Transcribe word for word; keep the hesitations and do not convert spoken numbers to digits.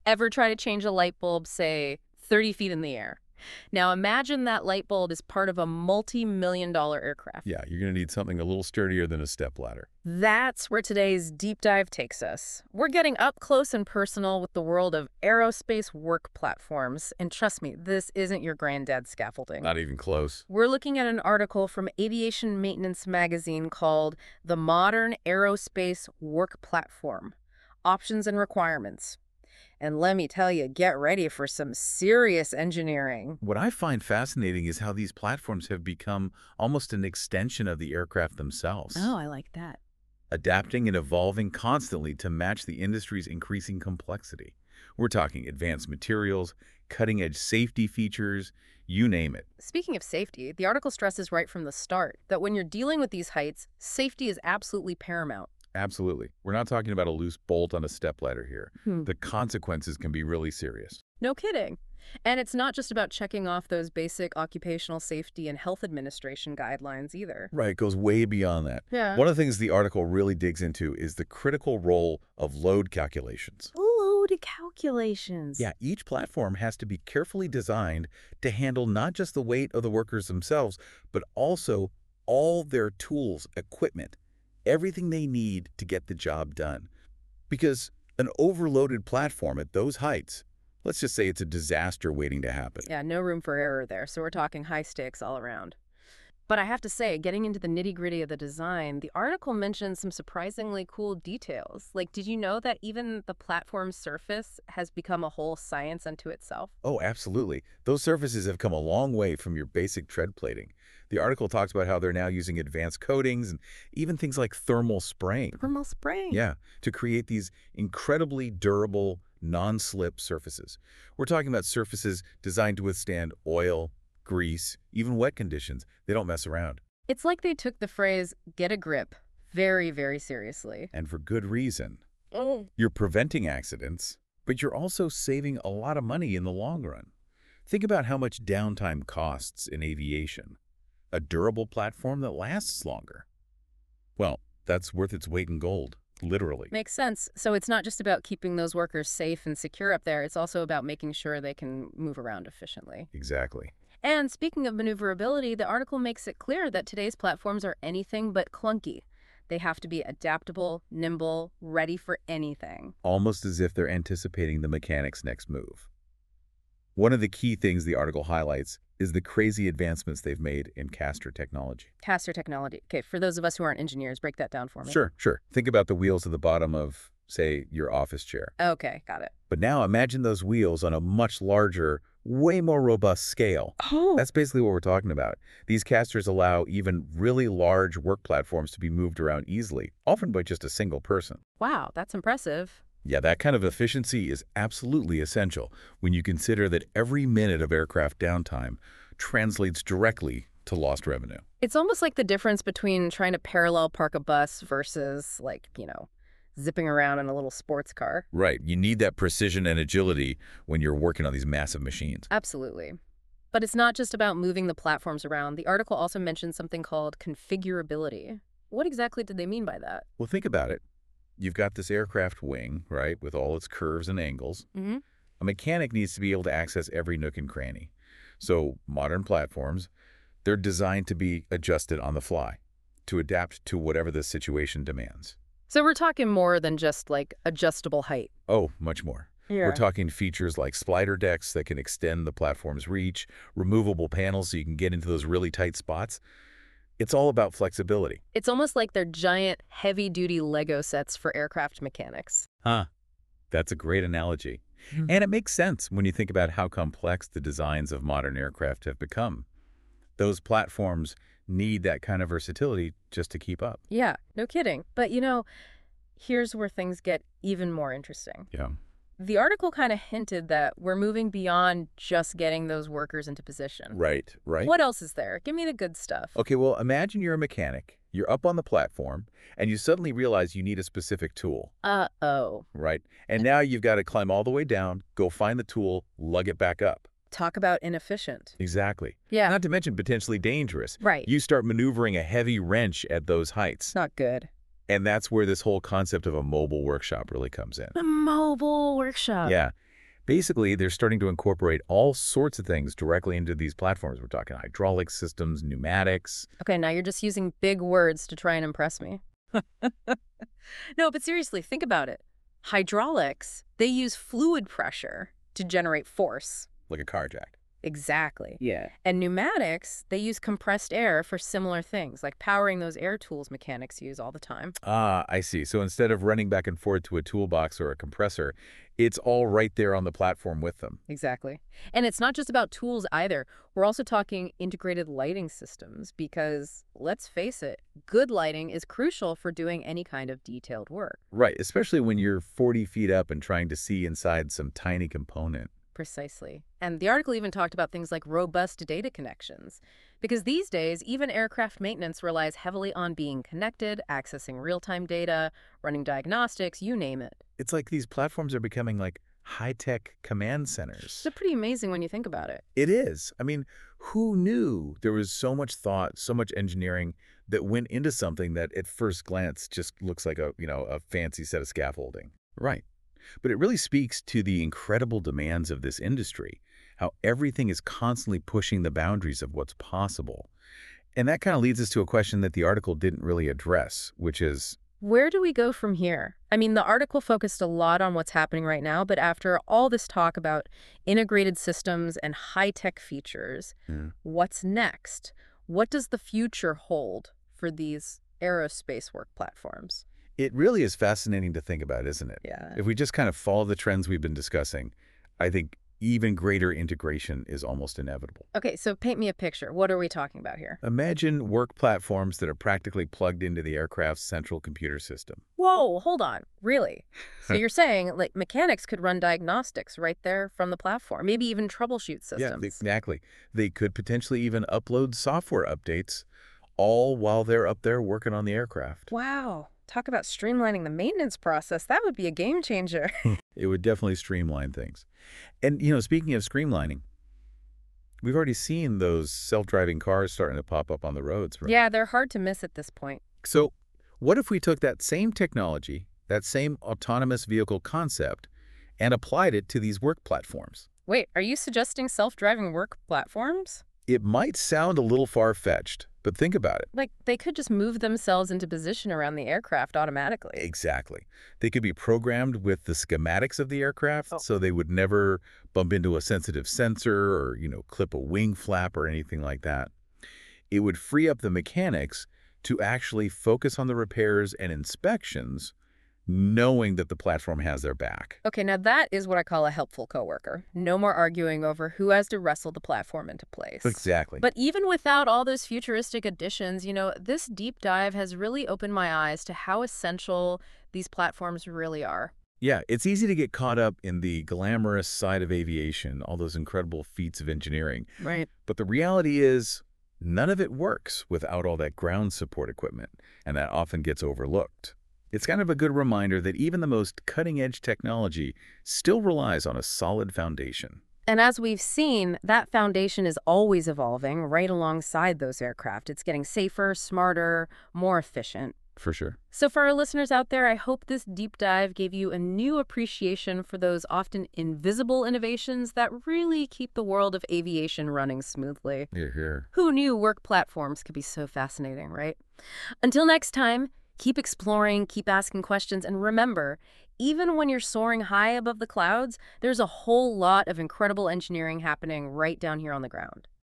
Ever try to change a light bulb, say, thirty feet in the air? Now imagine that light bulb is part of a multi-million dollar aircraft. Yeah, you're going to need something a little sturdier than a stepladder. That's where today's deep dive takes us. We're getting up close and personal with the world of aerospace work platforms. And trust me, this isn't your granddad's scaffolding. Not even close. We're looking at an article from Aviation Maintenance Magazine called The Modern Aerospace Work Platform: Options and Requirements. And let me tell you, get ready for some serious engineering. What I find fascinating is how these platforms have become almost an extension of the aircraft themselves, Oh, I like that. adapting and evolving constantly to match the industry's increasing complexity. We're talking advanced materials, cutting-edge safety features, you name it. Speaking of safety, the article stresses right from the start that when you're dealing with these heights, safety is absolutely paramount. Absolutely. We're not talking about a loose bolt on a stepladder here. Hmm. The consequences can be really serious. No kidding. And it's not just about checking off those basic occupational safety and health administration guidelines either. Right, it goes way beyond that. Yeah. One of the things the article really digs into is the critical role of load calculations. Load calculations. Yeah, each platform has to be carefully designed to handle not just the weight of the workers themselves, but also all their tools, equipment, everything they need to get the job done. Because an overloaded platform at those heights, let's just say it's a disaster waiting to happen. Yeah, no room for error there. So we're talking high stakes all around. But I have to say, getting into the nitty-gritty of the design, the article mentions some surprisingly cool details. Like, did you know that even the platform's surface has become a whole science unto itself? Oh, absolutely. Those surfaces have come a long way from your basic tread plating. The article talks about how they're now using advanced coatings and even things like thermal spraying. Thermal spraying. Yeah, to create these incredibly durable, non-slip surfaces. We're talking about surfaces designed to withstand oil, grease, even wet conditions. They don't mess around. It's like they took the phrase, get a grip, very, very seriously. And for good reason. Oh. You're preventing accidents, but you're also saving a lot of money in the long run. Think about how much downtime costs in aviation. A durable platform that lasts longer. Well, that's worth its weight in gold, literally. Makes sense. So it's not just about keeping those workers safe and secure up there. It's also about making sure they can move around efficiently. Exactly. And speaking of maneuverability, the article makes it clear that today's platforms are anything but clunky. They have to be adaptable, nimble, ready for anything. Almost as if they're anticipating the mechanic's next move. One of the key things the article highlights is the crazy advancements they've made in caster technology. Caster technology. Okay, for those of us who aren't engineers, break that down for me. Sure, sure. Think about the wheels at the bottom of, say, your office chair. Okay, got it. But now imagine those wheels on a much larger, way more robust scale. Oh. That's basically what we're talking about. These casters allow even really large work platforms to be moved around easily, often by just a single person. Wow, that's impressive. Yeah, that kind of efficiency is absolutely essential when you consider that every minute of aircraft downtime translates directly to lost revenue. It's almost like the difference between trying to parallel park a bus versus, like, you know, zipping around in a little sports car. Right. You need that precision and agility when you're working on these massive machines. Absolutely. But it's not just about moving the platforms around. The article also mentions something called configurability. What exactly did they mean by that? Well, think about it. You've got this aircraft wing, right, with all its curves and angles. Mm-hmm. A mechanic needs to be able to access every nook and cranny. So modern platforms, they're designed to be adjusted on the fly, to adapt to whatever the situation demands. So we're talking more than just, like, adjustable height. Oh, much more. Yeah. We're talking features like splitter decks that can extend the platform's reach, removable panels so you can get into those really tight spots. It's all about flexibility. It's almost like they're giant, heavy-duty Lego sets for aircraft mechanics. Huh. That's a great analogy. Hmm. And it makes sense when you think about how complex the designs of modern aircraft have become. Those platforms need that kind of versatility just to keep up. Yeah, no kidding. But, you know, here's where things get even more interesting. Yeah. The article kind of hinted that we're moving beyond just getting those workers into position. Right, right. What else is there? Give me the good stuff. Okay, well, imagine you're a mechanic. You're up on the platform, and you suddenly realize you need a specific tool, Uh-oh. right? And now you've got to climb all the way down, go find the tool, lug it back up. Talk about inefficient. Exactly. Yeah. Not to mention potentially dangerous. Right. You start maneuvering a heavy wrench at those heights. Not good. And that's where this whole concept of a mobile workshop really comes in. A mobile workshop. Yeah. Basically, they're starting to incorporate all sorts of things directly into these platforms. We're talking hydraulic systems, pneumatics. Okay, now you're just using big words to try and impress me. No, but seriously, think about it. Hydraulics, they use fluid pressure to generate force. Like a car jack. Exactly. Yeah. And pneumatics, they use compressed air for similar things, like powering those air tools mechanics use all the time. Ah, I see. So instead of running back and forth to a toolbox or a compressor, it's all right there on the platform with them. Exactly. And it's not just about tools either. We're also talking integrated lighting systems because, let's face it, good lighting is crucial for doing any kind of detailed work. Right, especially when you're forty feet up and trying to see inside some tiny component. Precisely. And the article even talked about things like robust data connections. Because these days, even aircraft maintenance relies heavily on being connected, accessing real-time data, running diagnostics, you name it. It's like these platforms are becoming like high-tech command centers. It's pretty amazing when you think about it. It is. I mean, who knew there was so much thought, so much engineering that went into something that at first glance just looks like a, you know, a fancy set of scaffolding? Right. But it really speaks to the incredible demands of this industry, how everything is constantly pushing the boundaries of what's possible. And that kind of leads us to a question that the article didn't really address, which is, Where do we go from here? I mean, the article focused a lot on what's happening right now, but after all this talk about integrated systems and high-tech features, Yeah. what's next? What does the future hold for these aerospace work platforms? it really is fascinating to think about, isn't it? Yeah. If we just kind of follow the trends we've been discussing, I think even greater integration is almost inevitable. Okay, so paint me a picture. What are we talking about here? Imagine work platforms that are practically plugged into the aircraft's central computer system. Whoa, hold on. Really? So you're saying, like, mechanics could run diagnostics right there from the platform, maybe even troubleshoot systems. Yeah, exactly. They could potentially even upload software updates, all while they're up there working on the aircraft. Wow. Talk about streamlining the maintenance process. That would be a game changer. It would definitely streamline things. And, you know, speaking of streamlining, we've already seen those self-driving cars starting to pop up on the roads, right? Yeah, they're hard to miss at this point. So what if we took that same technology, that same autonomous vehicle concept, and applied it to these work platforms? Wait, are you suggesting self-driving work platforms? It might sound a little far-fetched, but think about it. Like, they could just move themselves into position around the aircraft automatically. Exactly. They could be programmed with the schematics of the aircraft, Oh. so they would never bump into a sensitive sensor or, you know, clip a wing flap or anything like that. It would free up the mechanics to actually focus on the repairs and inspections, knowing that the platform has their back. Okay, now that is what I call a helpful coworker. No more arguing over who has to wrestle the platform into place. Exactly. But even without all those futuristic additions, you know, this deep dive has really opened my eyes to how essential these platforms really are. Yeah, it's easy to get caught up in the glamorous side of aviation, all those incredible feats of engineering. Right. But the reality is, none of it works without all that ground support equipment, and that often gets overlooked. It's kind of a good reminder that even the most cutting-edge technology still relies on a solid foundation. And as we've seen, that foundation is always evolving right alongside those aircraft. It's getting safer, smarter, more efficient. For sure. So for our listeners out there, I hope this deep dive gave you a new appreciation for those often invisible innovations that really keep the world of aviation running smoothly. Here, here. Who knew work platforms could be so fascinating, right? Until next time, keep exploring, keep asking questions, and remember, even when you're soaring high above the clouds, there's a whole lot of incredible engineering happening right down here on the ground.